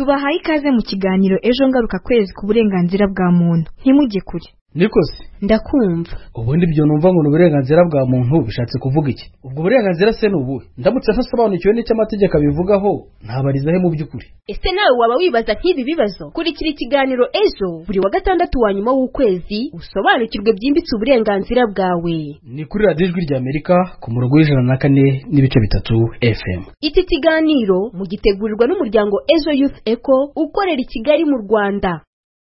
tubahaye ikaze mu kiganiro ejo ngaruka kwezi ku burenganzira bwa muntu. Ntimujye kure. Nikoze ndakumva. Ubundi byo numva ngo uburenganzira bwa muntu bishatse kuvuga iki? Ubwo burenganzira se nubu? Ndamutse ntasobanukiwe n'icyo amategeko abivugaho, ntabariza he mu by'ukuri. Ese nawe waba wibaza nk'ibi bibazo? Kurikira ikiganiro ejo buri wa gatandatu wa nyuma w'ukwezi usobanukirwe byimbitse uburenganzira bwawe. Ni kuri Radio Ijwi ry'Amerika ku murongo w'104.3 FM. Iki kiganiro mugitegurirwa n'umuryango Ejo Youth Echo ukorera i Kigali mu Rwanda.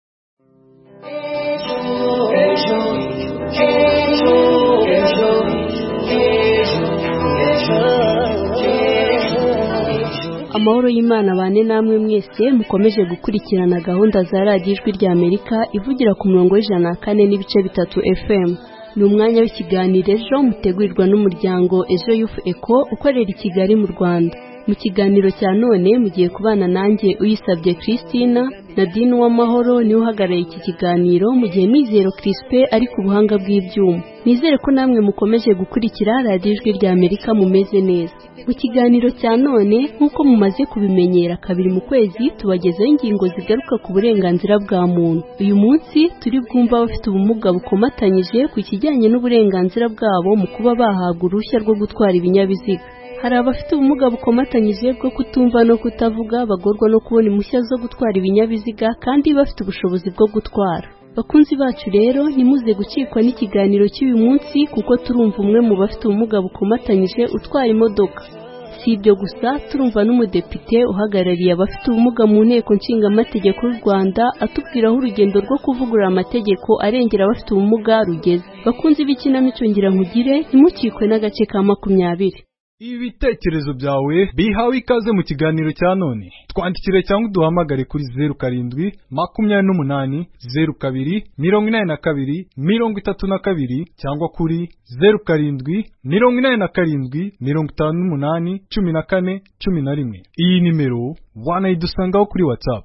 Amahoro y'Imana bane namwe mwese mukomeje gukurikirana gahunda za Radio Ijwi ry'Amerika ivugira ku murongo w'104.3 FM. Ni umwanya w'ikiganiro ejo mutegurirwa n'umuryango Ejo Youth Echo ukorera i Kigali mu Rwanda. Mu kiganiro cya none mugiye kubana nanjye Uyisabye Christina, Nadine w'Amahoro ni uhagarariye iki kiganiro mu gihe Mizero Crispe ari ku buhanga bw'ibyuma. Nizere ko namwe mukomeje gukurikira Radio Ijwi ry'Amerika mumeze neza. Mu kiganiro cya none nk'uko mumaze kubimenyera kabiri mu kwezi tubagezaho ingingo zigaruka ku burenganzira bwa muntu. Uyu munsi turi bwumva abafite ubumuga bukomatanyije ku kijyanye n'uburenganzira bwabo mu kuba bahabwa uruhushya rwo gutwara ibinyabiziga. Hari abafite ubumuga bukomatanyije bwo kutumva no kutavuga bagorwa no kubona impushya zo gutwara ibinyabiziga kandi bafite ubushobozi bwo gutwara. Bakunzi bacu rero nimuze gucikwa n'ikiganiro cy'uyu munsi kuko turumva umwe mu bafite ubumuga bukomatanyije utwara imodoka. Si ibyo gusa turumva n'umudepite uhagarariye abafite ubumuga mu nteko nshingamategeko y'u Rwanda atubwira aho urugendo rwo kuvugurura amategeko arengera abafite ubumuga rugeze. Bakunzi b'ikinamico ngira nkugire ntimucikwe n'agace ka 20. Ibitekerezo byawe bihawe ikaze mu kiganiro cya none. Twandikire cyangwa duhamagare kuri 07 28 02 82 32 cyangwa kuri 07 87 58 14 11. Iyi nimero wanayidusangaho kuri WhatsApp.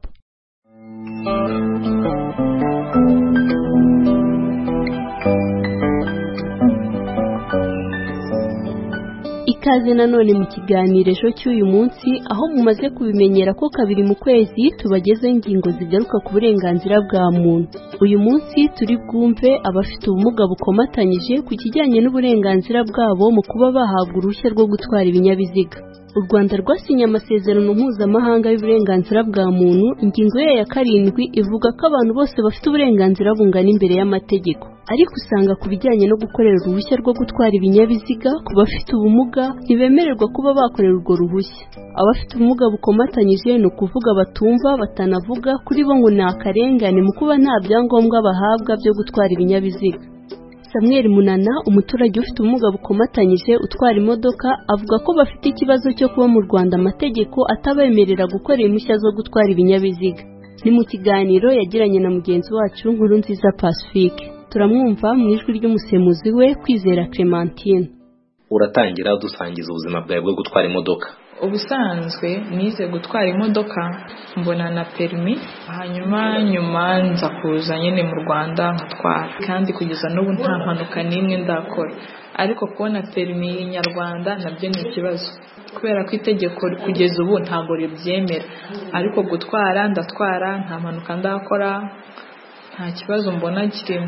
Ikaze nanone mu kiganiro ejo cy'uyu munsi aho mumaze kubimenyera ko kabiri mu kwezi tubagezeho ingingo zigaruka ku burenganzira bwa muntu. Uyu munsi turi bwumve abafite ubumuga bukomatanyije ku kijyanye n'uburenganzira bwabo mu kuba bahabwa uruhushya rwo gutwara ibinyabiziga. U Rwanda rwasinye amasezerano mpuzamahanga y'uburenganzira bwa muntu, ingingo ya 7 ivuga ko abantu bose bafite uburenganzira bungana imbere y'amategeko. Ariko usanga ku bijyanye no gukorera uruhushya rwo gutwara ibinyabiziga ku bafite ubumuga ntibemererwa kuba bakorera urwo ruhushya. Abafite ubumuga bukomatanyije ni ukuvuga batumva batanavuga, kuri bo ngo ni akarengane mu kuba nta byangombwa bahabwa byo gutwara ibinyabiziga. Samuel Munana, umuturage ufite ubumuga bukomatanyije utwara imodoka, avuga ko bafite ikibazo cyo kuba mu Rwanda amategeko atabemerera gukora impushya zo gutwara ibinyabiziga. Ni mu kiganiro yagiranye na mugenzi wacu Nkurunziza Pacifique. Turamwumva mu ijwi ry'umusemuzi we Kwizera Clementine. Uratangira dusangiza ubuzima bwawe bwo gutwara imodoka. Ubusanzwe nize gutwara imodoka mbona na permis, hanyuma nyuma nza kuza nyine mu Rwanda nkatwara, kandi kugeza n'ubu nta mpanuka n'imwe ndakora. Ariko kubona permis nyarwanda nabyo ni ikibazo kubera ko itegeko kugeza ubu ntabwo ribyemera, ariko gutwara ndatwara nta mpanuka ndakora, nta kibazo mbona kirimo.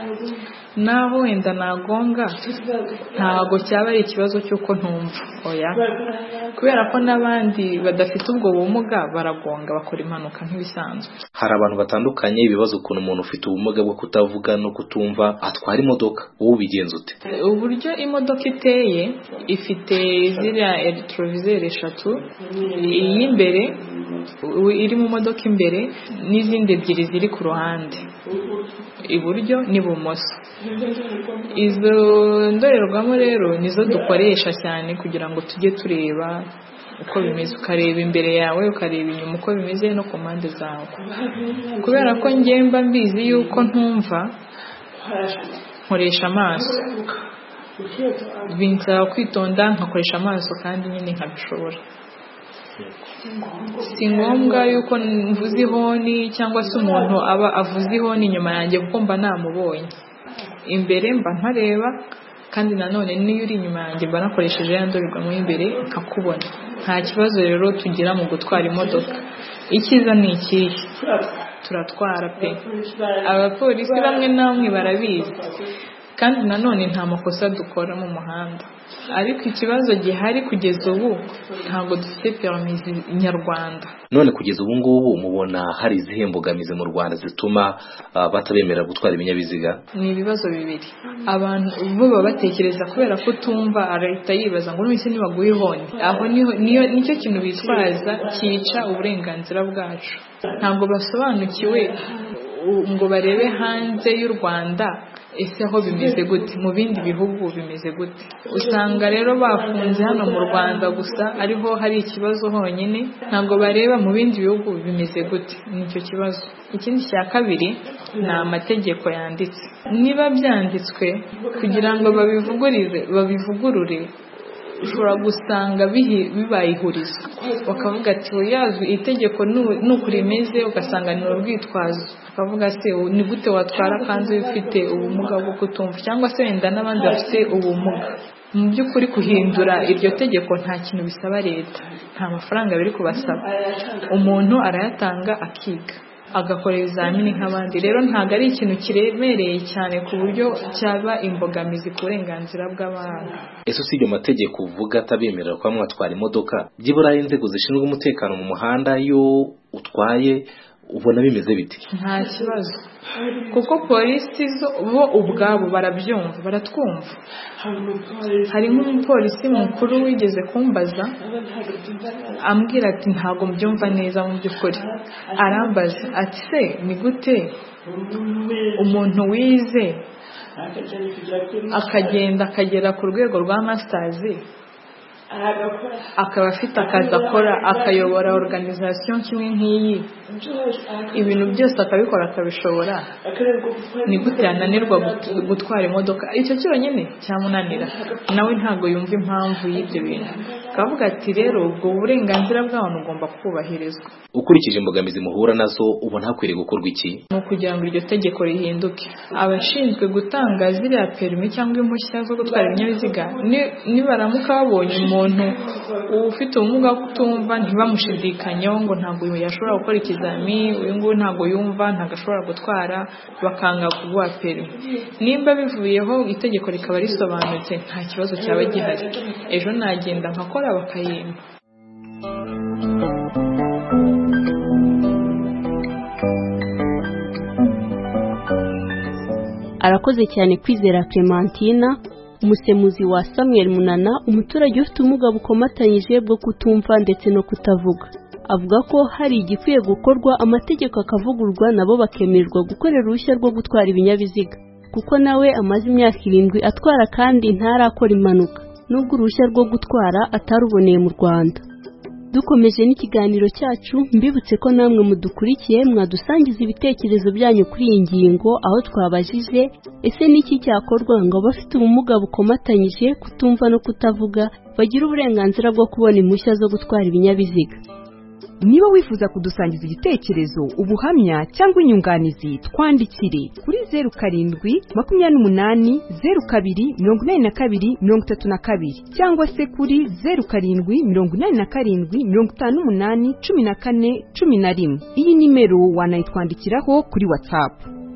Naho wenda nagonga ntago cyaba ari ikibazo cyuko ntumva, oya, kubera ko n'abandi badafite ubwo bumuga baragonga bakora impanuka nk'ibisanzwe. Hari abantu batandukanye ibibazo ukuntu umuntu ufite ubumuga bwo kutavuga no kutumva atwara imodoka, wowe ubigenza ute? Uburyo imodoka iteye ifite ziriya electroviseur 3, iy'imbere iri mu modoka imbere n'izindi 2 ziri ku ruhande, iburyo n'ibumoso. Izo ndorerwamo rero nizo dukoresha cyane kugira ngo tujye tureba uko bimeze, ukareba imbere yawe ukareba inyuma uko bimeze no ku mpande zawe. Kubera ko ngemba mbizi yuko ntumva, nkoresha amaso, binsaba kwitonda nkakoresha amaso kandi nyine nkabishobora. Si ngombwa yuko mvuze ihoni cyangwa se umuntu aba avuze ihoni inyuma yanjye kuko mba namubonye. Imbere mba ntareba, kandi nanone niyo uri inyuma yanjye mba nakoresheje ya ndorerwamo imbere nkakubona. Nta kibazo rero tugira mu gutwara imodoka. icyiza ni ikihe, turatwara pe. Abapolisi bamwe namwe barabizi kandi nanone nta makosa dukora mu muhanda, ariko ikibazo gihari kugeza ubu ntabwo dufite permis nyarwanda. None kugeza ubu ngubu mubona hari izihe mbogamizi mu Rwanda zituma batabemera gutwara ibinyabiziga? Ni ibibazo bibiri. Abantu bo baba batekereza kubera ko tumva leta yibaza ngo n'isi nibaguye ihoni, aho nicyo kintu bitwaza cyica uburenganzira bwacu. Ntabwo basobanukiwe ngo barebe hanze y'u Rwanda ese aho bimeze gute, mu bindi bihugu bimeze gute. Usanga rero bafunze hano mu Rwanda gusa ariho hari ikibazo honyine, ntabwo bareba mu bindi bihugu bimeze gute. Nicyo kibazo. Ikindi cya kabiri ni amategeko yanditse. Niba byanditswe kugira ngo babivugurure, ushobora gusanga bibaye ihurizo, bakavuga ati yazwi itegeko nuko rimeze, ugasanga ni urwitwazo. Bakavuga se ni gute watwara kandi ufite ubumuga bwo kutumva, cyangwa se wenda n'abandi bafite ubumuga. Mu by'ukuri kuhindura iryo tegeko nta kintu bisaba leta, nta mafaranga biri kubasaba. Umuntu arayatanga akiga, agakora ibizamini nk'abandi. Rero ntabwo ari ikintu kiremereye cyane ku buryo cyaba imbogamizi ku burenganzira bw'abantu. Ese usibye amategeko uvuga atabemerera kuba mwatwara imodoka, byibura inzego zishinzwe umutekano mu muhanda iyo utwaye ubona bimeze biti? Nta kibazo, kuko polisi bo ubwabo barabyumva, baratwumva. Hari nk'umupolisi mukuru wigeze kumbaza ambwira ati ntabwo mbyumva neza mu by'ukuri. Arambaza ati se ni gute umuntu wize akagenda akagera ku rwego rwa masters akaba afite akazi akora, akayobora organization kimwe nk'iyi, ibintu byose akabikora akabishobora, ni gute yananirwa gutwara imodoka? Icyo cyonyine cyamunanira, nawe ntabwo yumva impamvu y'ibyo bintu. Akavuga ati rero ubwo burenganzira bw'abantu ugomba kubahirizwa. Ukurikije imbogamizi muhura nazo ubona hakwiriye gukorwa iki? Ni ukugira ngo iryo tegeko rihinduke. Abashinzwe gutanga ziriya permis cyangwa impushya zo gutwara ibinyabiziga nibaramuka babonye umuntu ufite ubumuga bwo kutumva ntibamushidikanyeho ngo ntabwo yashobora gukora ikizamini, uyu nguyu ntabwo yumva, ntabwo ashobora gutwara, bakanga kuguha permis. Nimba bivuyeho itegeko rikaba risobanutse, nta kibazo cyaba gihari. Ejo nagenda nkakora bakayimpa. Arakoze cyane Kwizera Clementina, umusemuzi wa Samuel Munana, umuturage ufite ubumuga bukomatanyije bwo kutumva ndetse no kutavuga. Avuga ko hari igikwiye gukorwa, amategeko akavugurwa, nabo bakemererwa gukorera uruhushya rwo gutwara ibinyabiziga, kuko nawe amaze imyaka 7 atwara kandi ntarakora impanuka, nubwo uruhushya rwo gutwara ataruboneye mu Rwanda. Dukomeje n'ikiganiro cyacu, mbibutse ko namwe mudukurikiye mwadusangiza ibitekerezo byanyu kuri iyi ngingo, aho twabajije ese niki cyakorwa ngo abafite ubumuga bukomatanyije kutumva no kutavuga bagira uburenganzira bwo kubona impushya zo gutwara ibinyabiziga. Niba wifuza kudusangiza igitekerezo, ubuhamya cyangwa inyunganizi, twandikire kuri 0788028232 cyangwa se kuri 0787581411. Iyi nimero wanayitwandikiraho kuri WhatsApp.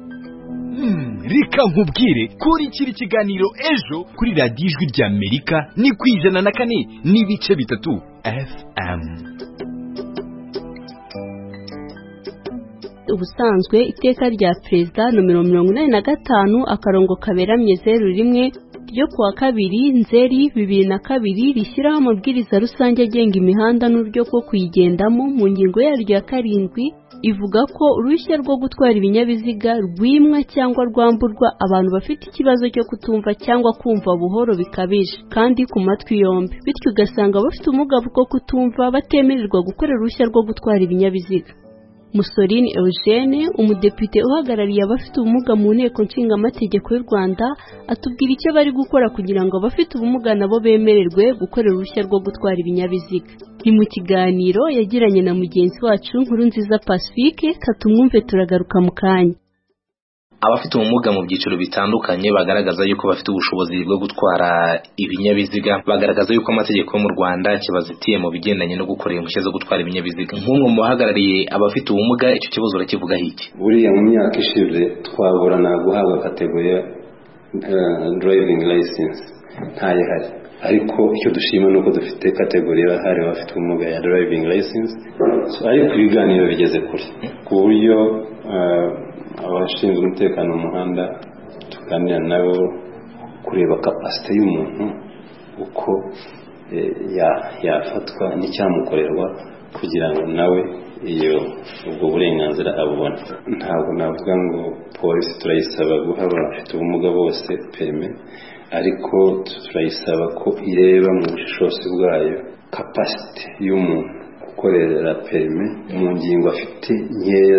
Reka nkubwire kuri kiri kiganiro ejo kuri radiyo ijwi rya Amerika ni ku 104.3 FM. Ubusanzwe iteka rya Perezida nomero 85 akarongo kaberamye 01 ryo kuwa 2 Nzeri 2002 rishyiraho amabwiriza rusange agenga imihanda n'uburyo bwo kuyigendamo. Mu ngingo yaryo ya 7 ivuga ko uruhushya rwo gutwara ibinyabiziga rwimwa cyangwa rwamburwa abantu bafite ikibazo cyo kutumva cyangwa kumva buhoro bikabije kandi ku matwi yombi, bityo ugasanga abafite ubumuga bwo kutumva batemererwa gukorera uruhushya rwo gutwara ibinyabiziga. Musolini Eugene, umudepite uhagarariye abafite ubumuga mu nteko nshingamategeko y'u Rwanda, atubwira icyo bari gukora kugira ngo abafite ubumuga nabo bemererwe gukorera uruhushya rwo gutwara ibinyabiziga. Ni mu kiganiro yagiranye na mugenzi wacu Nkurunziza Pacifique, katumwumve turagaruka mu kanya. abafite ubumuga mu byiciro bitandukanye bagaragaza yuko bafite ubushobozi bwo gutwara ibinyabiziga, bagaragaza yuko amategeko yo mu Rwanda kibazitiye mu bigendanye no gukora impushya zo gutwara ibinyabiziga. Nk'umwe mu bahagarariye abafite ubumuga, icyo kibazo urakivugaho iki? Buriya mu myaka ishize twaburana guhabwa kategori ya driving license ntayihari, ariko icyo dushima nuko dufite kategori y'abahari bafite ubumuga ya driving license. Ariko ibiganiro bigeze kure ku buryo abashinzwe umutekano mu muhanda tuganira nabo kureba capacity y'umuntu uko yafatwa n'icyamukorerwa kugira ngo nawe ubwo burenganzira abubona. Ntabwo navuga ngo polisi turayisaba guha abafite ubumuga bose perime, ariko turayisaba ko ireba mu bushobozi bwayo capacity y'umuntu gukorera perime mu ngingo afite nkeya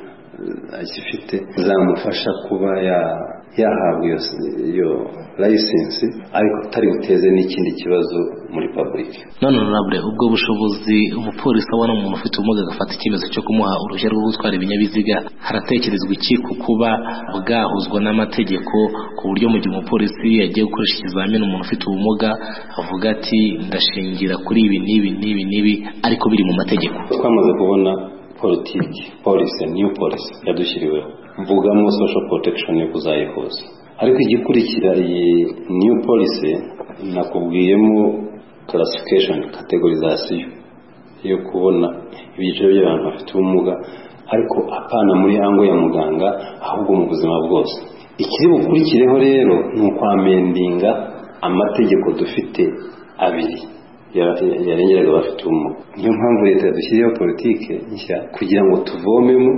agifite zamufasha kuba yahabwa iyo license, ariko atari buteze n'ikindi kibazo muri public. None honorable, ubwo bushobozi umupolisi abona umuntu ufite ubumuga agafata icyemezo cyo kumuha uruhushya rwo gutwara ibinyabiziga, haratekerezwa iki ku kuba bwahuzwa n'amategeko ku buryo mu gihe umupolisi yagiye gukoresha ikizamini umuntu ufite ubumuga avuga ati ndashingira kuri ibi n'ibi ariko biri mu mategeko? Twamaze kubona policy new policy yadushyiriweho, mvugamo social protection yo kuzayihuza, ariko igikurikira iyi new policy nakubwiyemo classification categorization yo kubona ibyiciro by'abantu bafite ubumuga, ariko apana muri ango ya muganga, ahubwo mu buzima bwose. Ikiri bukurikireho rero ni ukwamendinga amategeko dufite abiri yarengeraga bafite ubumuga. Niyo mpamvu leta yadushyiriyeho politike nshya kugira ngo tuvomemo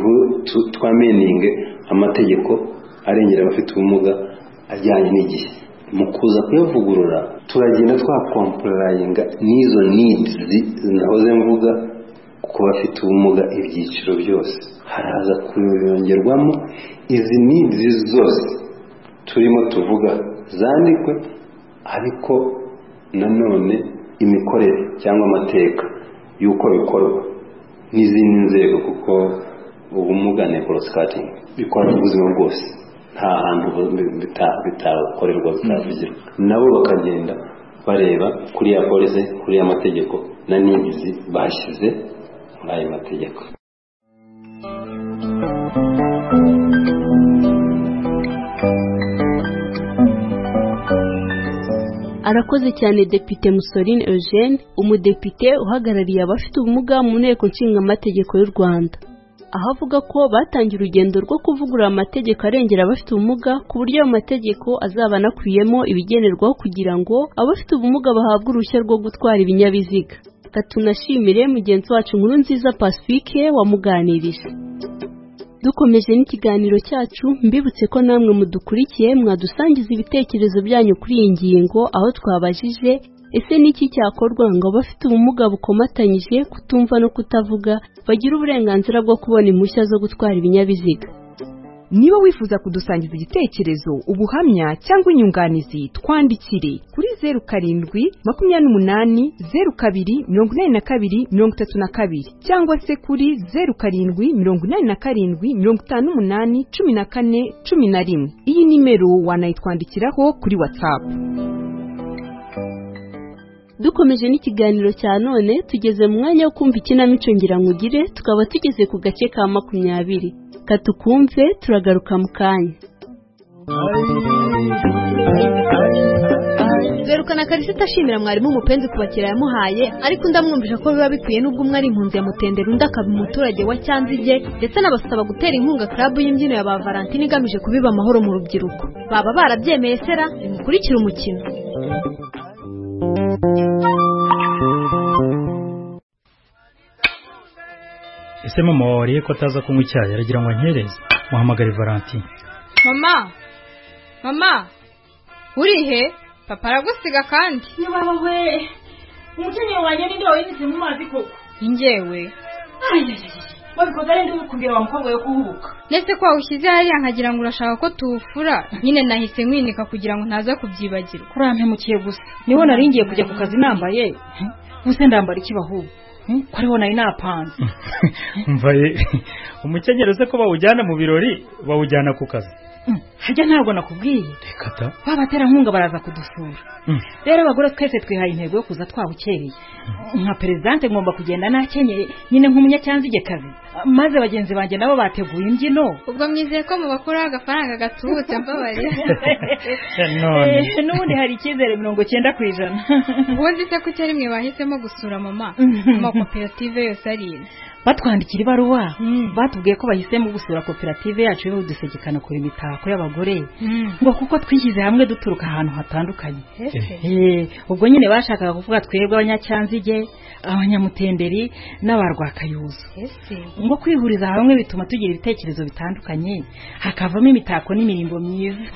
twameninge amategeko arengera abafite ubumuga ajyanye n'igihe. Mu kuza kuyavugurura turagenda twakomporayinga n'izo needs nahoze mvuga ku bafite ubumuga, ibyiciro byose haraza kuyongerwamo izi needs zose turimo tuvuga zandikwe, ariko nanone imikorere cyangwa amateka y'uko bikorwa n'izindi nzego, kuko ubumuga necroscutting bikora ubuzima bwose, nta hantu bitakorerwa bitavugirwa. Nabo bakagenda bareba kuri ya policy, kuri ya mategeko na n'ingizi bashyize muri ayo mategeko. Arakoze cyane Depite Musoline Eugene, umudepite uhagarariye abafite ubumuga mu nteko nshinga amategeko y'u Rwanda, aho avuga ko batangiye urugendo rwo kuvugurura amategeko arengera abafite ubumuga ku buryo ayo mategeko azaba anakubiyemo ibigenerwaho kugira ngo abafite ubumuga bahabwe uruhushya rwo gutwara ibinyabiziga. Tunashimire mugenzi wacu Nkurunziza Pacifique wamuganirije. Dukomeje n'ikiganiro cyacu, mbibutse ko namwe mudukurikiye mwadusangiza ibitekerezo byanyu kuri iyi ngingo, aho twabajije ese niki cyakorwa ngo abafite ubumuga bukomatanyije kutumva no kutavuga bagira uburenganzira bwo kubona impushya zo gutwara ibinyabiziga. Niba wifuza kudusangiza igitekerezo, ubuhamya cyangwa inyunganizi, twandikire kuri 0728028232 cyangwa se kuri 0787581411. Iyi nimero wanayitwandikiraho kuri WhatsApp. Dukomeje n'ikiganiro cya none, tugeze mu mwanya wo kumva ikinamico Ngirankugire, tukaba tugeze ku gace ka 20. Katukumve, turagaruka mu kanya. Zerukana Karisita ashimira mwarimu umupenzi kubakira yamuhaye, ariko ndamwumvisha ko biba bikwiye nubwo umwari impunzi ya Mutendera undi akaba umuturage wa Cyanzige, ndetse n'abasaba gutera inkunga club y'imbyino ya ba Valentine igamije kubiba amahoro mu rubyiruko. Baba barabyemeye sera, mukurikira umukino. Ese mama wariye ko ataza kunywa icyayi, aragira ngo ankereze? Muhamagare Valentine. Mama urihe? Papa aragusiga kandi. Yewe umukenye wanjye ninde wayinitse mu mazi koko? Ingewe. Wabikoze ari ndi kubwira wa mukobwa yo kuhubuka. Nese kwa ushyize hariya nkagira ngo urashaka ko tufura, nyine nahise nkwinika kugira ngo ntaza kubyibagirwa. Kurampemukiye gusa. Niho naringiye kujya ku kazi nambaye. Buse ndambara iki bahubu? ko ariho nari napanze mvaye umukenyero se ko bawujyana mu birori bawujyana ku kazi harya ntabwo nakubwiye reka ta babaterankunga baraza kudusura rero abagore twese twihaye intego yo kuza twabukereye nka perezidante ngomba kugenda nakenyeye nyine nk'umunyacyanzigekazi maze bagenzi banjye nabo bateguye imbyino ubwo mwizeye ko mubakuraho agafaranga gatubutse mbabarira none n'ubundi hari icyizere 90%. ubundi se kuki ari mwe bahisemo gusura mama amakoperative yose ari batwandikira ibaruwa batubwiye ko bahisemo gusura koperative yacu y'udusegekana kuri imitako y'abagore ngo kuko twishyize hamwe duturuka ahantu hatandukanye ubwo nyine bashakaga kuvuga twebwe abanyacyanzige abanyamutenderi n'abarwakayuzo ngo kwihuriza hamwe bituma tugira ibitekerezo bitandukanye hakavamo imitako n'imirimbo myiza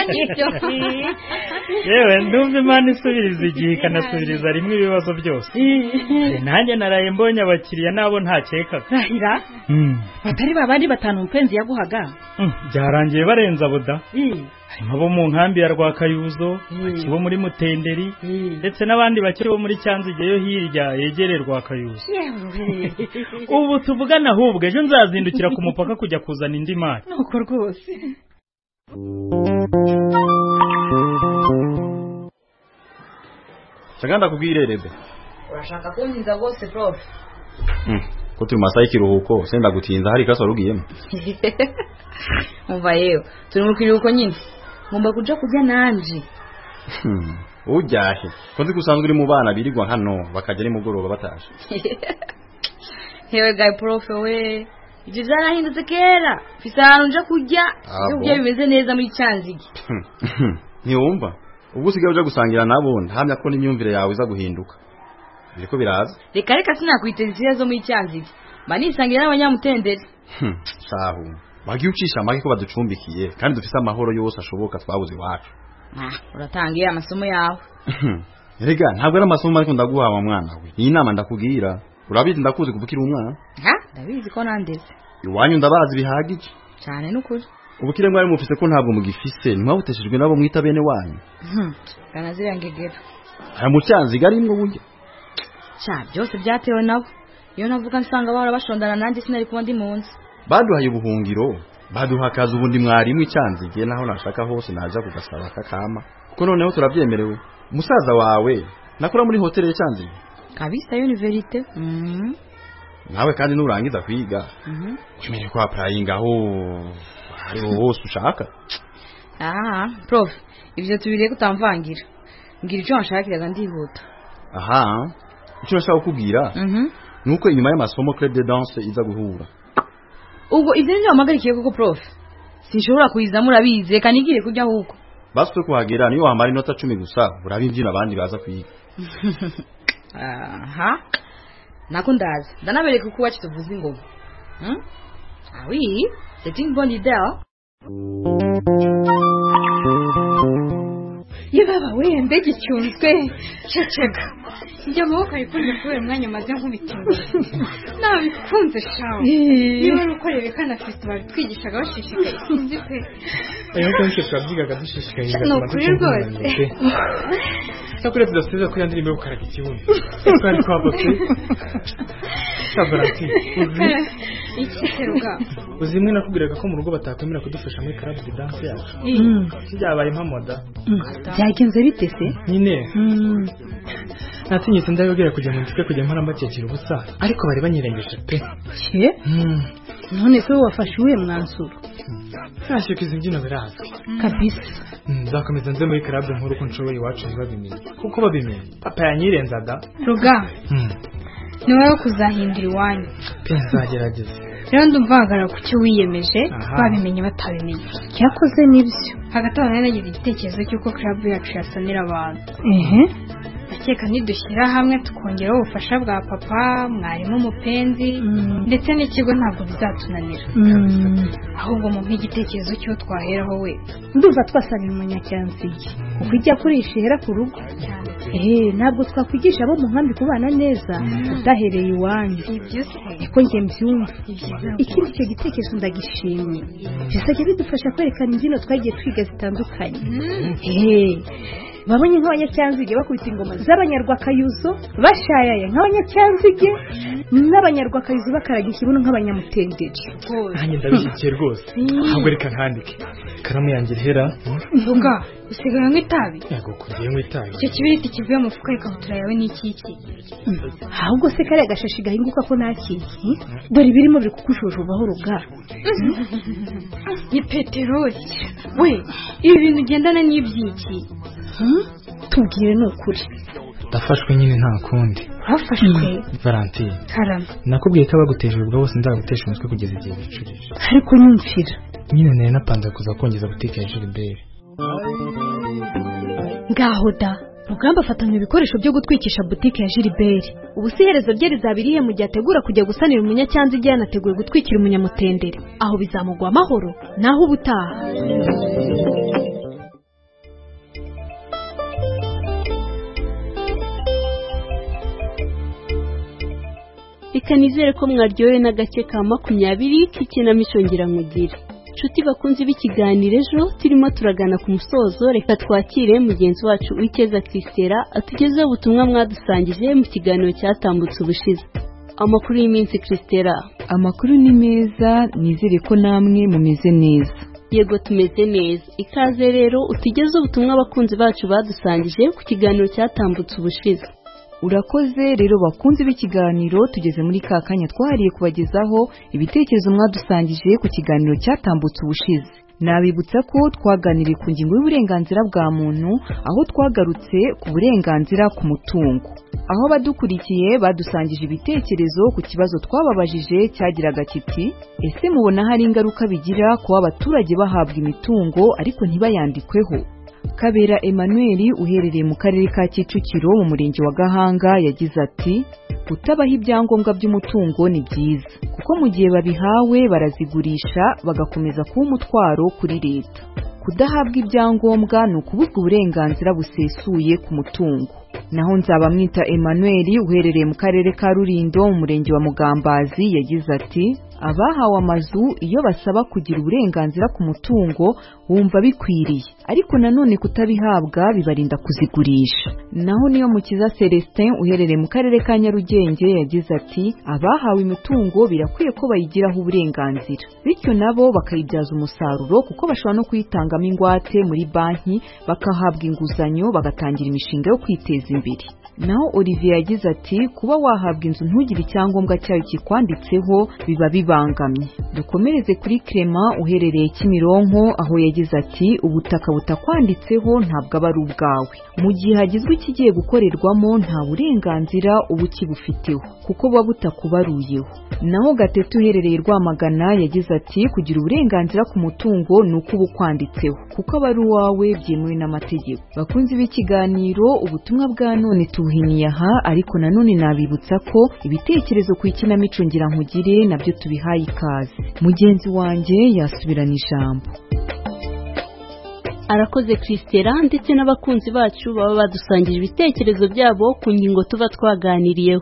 yewe ndumva Imana isubiriza igihe ikanasubiriza rimwe ibibazo byose nanjye naraye mbonye abakiriya nabo ntakekaga rahira batari babandi batanu umupenzi yaguhaga byarangiye barenza buda harimo abo mu nkambi ya Rwakayuzo akibo muri Mutenderi ndetse n'abandi bakiri bo muri Cyanzige yo hirya yegereye Rwakayuzo ubu tuvugana ahubwo ejo nzazindukira ku mupaka kujya kuzana indi mari nuko rwose Chaganda kubwirerebe urashaka kuntinza rwose prof ko turi masaha y'ikiruhuko senda gutinza hari kaso rugiyemo umva yewe turi mu kiruhuko nyine ngomba kuja kujya nanje ujyahe ko nzi gusanzwe uri mu bana birirwa hano bakajya ari mugoroba batashe hewe guy prof we ibyo byarahindutse kera fisano nje kujya ibyo bimeze neza muri Cyanzige ntiwumva ubwo usigaye uje gusangira nabo ndahamya ko n'imyumvire yawe iza guhinduka biriko biraza reka sinakwiteza zo muri Cyanzige manisangira n'abanyamutenderi shahu bagiye ucisha amagi ko baducumbikiye kandi dufise amahoro yose ashoboka twabuze iwacu uratangiye amasomo yawe rega ntabwo ari amasomo ariko ndaguha wa mwana we iyi nama ndakubwira urabizi ndakuzi kuvukira umwana ndabizi ko nandeze iwanyu ndabazi bihagije cyane n'ukuri ubukire mwari mufise ko ntabwo mugifise ntimwabuteshejwe nabo mwita bene wanyu kana zirangegera aya mu Cyanzige arimwo burya byose byatewe nabo iyo navuga nsanga bahora bashondana nanjye sinari kuba ndi munsi baduhaye ubuhungiro baduha akazi ubundi mwari mu Cyanzige naho nashaka hose naja kugasaba kakama kuko noneho turabyemerewe umusaza wawe nakora muri hotel ya Cyanzige kabisa universite nawe kandi nurangiza kwiga umenye ko applying aho ari hose ushaka prof ibyo tubiriye kutamvangira ngira icyo nshakiraga ndihuta icyo nashaka kukubwira nuko inyuma y'amasomo club de danse iza guhura ubwo ibyo nibyo wamagarikiye koko prof sinshobora kuyizamo urabizi reka nigire kujya huko baswe kuhagera niyo wamara inota 10 gusa urabibyina abandi baza kwiga nako ndaza ndanabereka uko wacu tuvuza ingoma oui c'est une bonne idée yebaba we mbege cyunzwe ceceka njya amaboko ayikunze kubera umwanya maze nk'ubitingo nabikunze shawo niba ari ukorerekana festival twigishaga bashishikaye sinzi pe ayo kenshi twabyigaga dushishikaye ni ukuri rwose sakure tudasize ko yandirimbe gukaraga ikibuno twari twabose sabarati ikiteruga uzimwe nakubwiraga ko mu rugo batakwemera kudufasha muri club de danse yacu byabaye mpamoda byagenze bite se nyine natinyitse ndababwira kujya mu nzike kujya mpora mbakekera ubusa ariko bari banyirengeje pe none se wafashe uwe mwanzuro nashaka izi mbyino birazwi kabisa nzakomeza nze muri club nkuru ko nshoboye iwacu ntibabimenye kuko babimenye papa yanyirenzaga ruga ni wowe kuzahindura iwanyu pe nzagerageza rero ndumvagara ku cyo wiyemeje babimenye batabimenye cyakoze nibyo hagati aho nagize igitekerezo cy'uko club yacu yasanira abantu ndakeka nidushyira hamwe tukongeraho ubufasha bwa papa mwarimu umupenzi ndetse n'ikigo ntabwo bizatunanira ahubwo mu nk'igitekerezo cyo twaheraho we ndumva twasanira umunyacyanzige kuko ijya kurisha ihera ku rugo ntabwo twakwigisha abo mu nkambi kubana neza udahereye iwanyu niko njye mbyumva ikindi icyo gitekerezo ndagishimye bizajya bidufasha kwerekana imbyino twagiye twiga zitandukanye babonye nk'abanyacyanzige bakubita ingoma z'abanyarwakayuzo bashayaye nk'abanyacyanzige n'abanyarwakayuzo bakaraga ikibuno nk'abanyamutenderi. nanjye ndabishyigikiye rwose ahubwo reka nkandike ikaramu yanjye ihera. mvuga usigaye anywa itabi? yego kugiye anywa itabi. icyo kibiriti kivuye mu mufuka ikabutura yawe ni iki? ahubwo se kariya gashashi gahinguka ko nakiki dore ibirimo biri kukushujubaho ruga. ni peteroli. we ibi bintu ugendana n'ibyiki? tubwire ni ukuri. ndafashwe nyine nta kundi. urafashwe? Valentine karama nakubwiye ko abagutesha ubwo bose nzagutesha umutwe kugeza igihe bicurije. ariko nyumvira nyine nari napanze kuza kongeza butike ya Gilbert. ngaho da Rugamba afatanya ibikoresho byo gutwikisha butike ya Gilbert. Ubu si iherezo rye rizabiriye mu gihe ategura kujya gusanira umunyacyanzige yanateguye gutwikira umunyamutendere. Aho bizamugwa amahoro naho ubutaha. Reka nizere ko mwaryohewe n'agace ka 20 k'ikinamico Ngirankugire. Nshuti bakunze b'ikiganiro ejo turimo turagana ku musozo, reka twakire mugenzi wacu Uwikeza Christera atugezeho ubutumwa mwadusangije mu kiganiro cyatambutse ubushize. Amakuru y'iminsi Christera. Amakuru ni meza, nizere ko namwe mumeze neza. Yego tumeze neza. Ikaze rero utugeze ubutumwa abakunzi bacu badusangije ku kiganiro cyatambutse ubushize. Urakoze rero bakunze b'ikiganiro, tugeze muri ka kanya twahariye kubagezaho ibitekerezo mwadusangije ku kiganiro cyatambutse ubushize. Nabibutsa ko twaganiriye ku ngingo y'uburenganzira bwa muntu, aho twagarutse ku burenganzira ku mutungo. Aho badukurikiye badusangije ibitekerezo ku kibazo twababajije cyagiraga kiti: ese mubona hari ingaruka bigira kuba abaturage bahabwa imitungo ariko ntibayandikweho? Kabera Emmanuel uherereye mu karere ka Kicukiro mu murenge wa Gahanga yagize ati: kutabaho ibyangombwa by'umutungo ni byiza kuko mu gihe babihawe barazigurisha bagakomeza kuba umutwaro kuri leta. Kudahabwa ibyangombwa ni ukubuzwa uburenganzira busesuye ku mutungo. Naho Nzabamwita Emmanuel uherereye mu karere ka Rulindo mu murenge wa Mugambazi yagize ati: abahawe amazu iyo basaba kugira uburenganzira ku mutungo wumva bikwiriye, ariko nanone kutabihabwa bibarinda kuzigurisha. Naho Niyomukiza Celestin uherereye mu karere ka Nyarugenge yagize ati: abahawe imitungo birakwiye ko bayigiraho uburenganzira, bityo nabo bakayibyaza umusaruro kuko bashobora no kuyitangamo ingwate muri banki, bakahabwa inguzanyo bagatangira imishinga yo kwiteza imbere. Naho Olivier yagize ati: kuba wahabwa inzu ntugire icyangombwa cyayo kikwanditseho biba bibangamye. Dukomereze kuri Clement uherereye Kimironko aho yagize ati: ubutaka butakwanditseho ntabwo aba ari ubwawe, mu gihe hagizwe ikigiye gukorerwamo nta burenganzira uba ukibufiteho kuko buba butakubaruyeho. Naho Gatete uherereye Rwamagana yagize ati: kugira uburenganzira ku mutungo ni uko uba ukwanditseho kuko aba ari uwawe byemewe n'amategeko. Bakunzi b'ikiganiro, ubutumwa bwa none tubuhiniye aha, ariko nanone nabibutsa ko ibitekerezo ku ikinamico Ngirankugire nabyo tubihaye ikaze. Mugenzi wanjye yasubirana ijambo. Arakoze Christera ndetse n'abakunzi bacu baba badusangije ibitekerezo byabo ku ngingo tuba twaganiriyeho.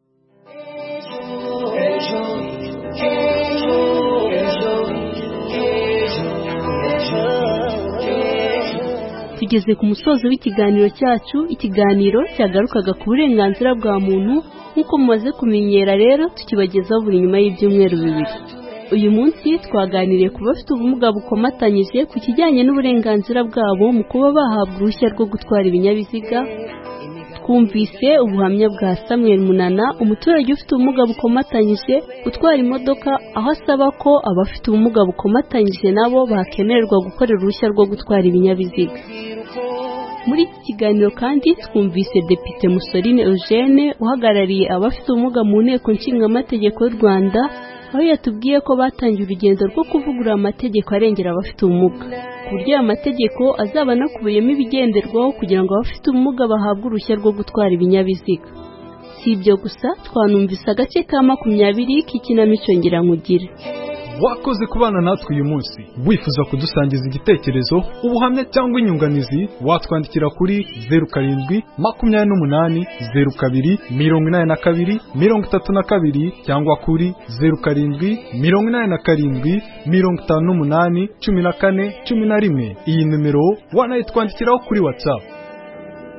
Tugeze ku musozo w'ikiganiro cyacu, ikiganiro cyagarukaga ku burenganzira bwa muntu nk'uko mumaze kumenyera rero tukibagezaho buri nyuma y'ibyumweru 2. Uyu munsi twaganiriye ku bafite ubumuga bukomatanyije ku kijyanye n'uburenganzira bwabo mu kuba bahabwa uruhushya rwo gutwara ibinyabiziga. Twumvise ubuhamya bwa Samuel Munana, umuturage ufite ubumuga bukomatanyije utwara imodoka, aho asaba ko abafite ubumuga bukomatanyije nabo bakemererwa gukorera uruhushya rwo gutwara ibinyabiziga. Muri iki kiganiro kandi twumvise Depite Musoline Eugene uhagarariye abafite ubumuga mu nteko nshingamategeko y'u Rwanda, aho yatubwiye ko batangiye urugendo rwo kuvugurura amategeko arengera abafite ubumuga, ku buryo aya mategeko azaba anakubiyemo ibigenderwaho kugira ngo abafite ubumuga bahabwe uruhushya rwo gutwara ibinyabiziga. Si ibyo gusa, twanumvise agace ka 20 k'ikinamico Ngirankugire. Wakoze kubana natwe uyu munsi. Wifuza kudusangiza igitekerezo, ubuhamya cyangwa inyunganizi, watwandikira kuri 0702028232 cyangwa kuri 0787581411. Iyi numero wanayitwandikiraho kuri WhatsApp.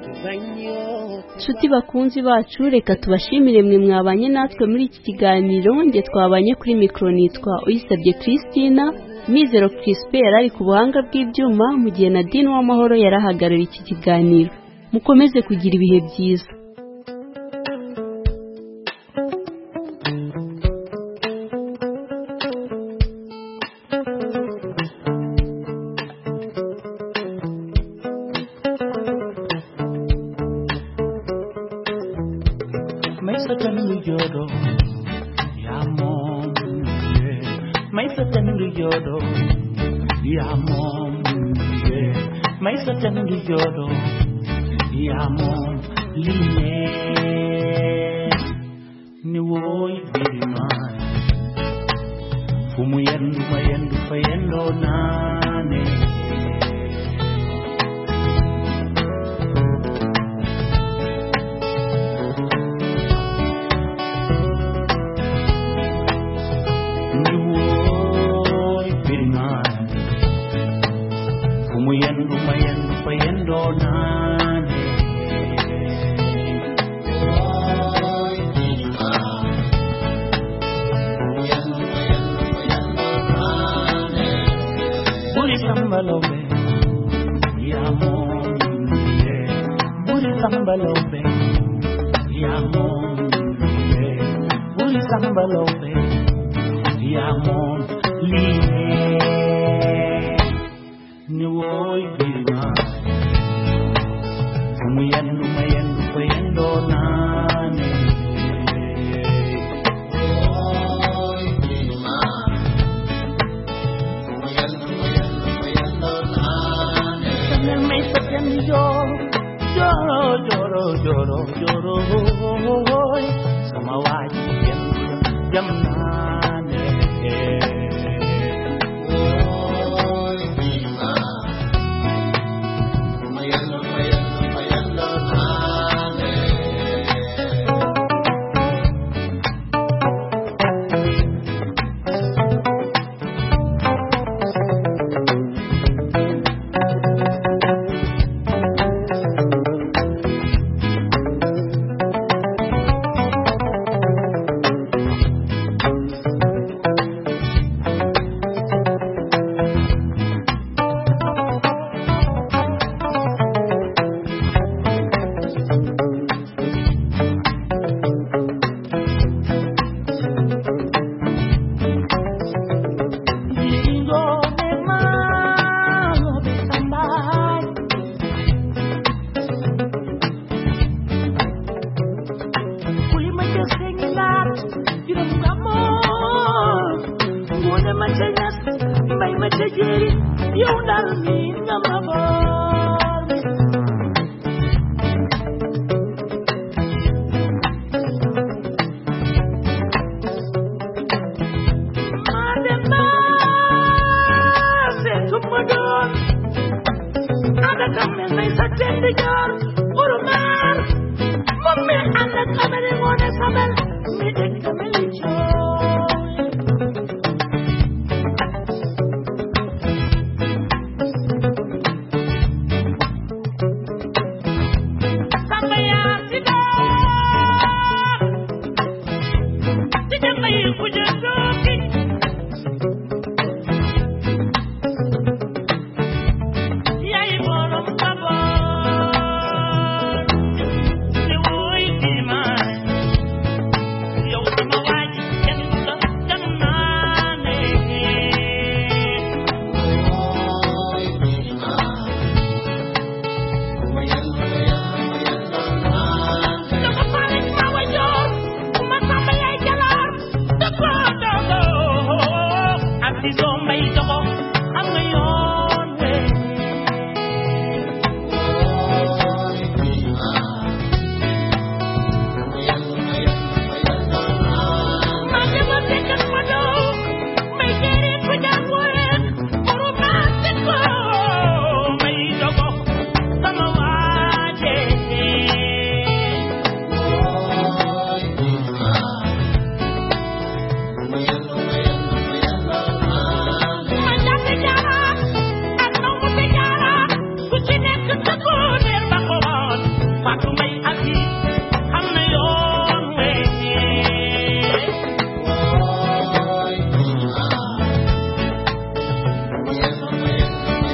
nshuti bakunzi bacu reka tubashimire mwe mwabanye natwe muri iki kiganiro nge twabanye kuri mikoro nitwa Uyisabye Christina Mizero Crispin yari ku buhanga bw'ibyuma mu gihe Nadine w'amahoro yarahagarara iki kiganiro mukomeze kugira ibihe byiza Mamma, I'm not coming in on a summer.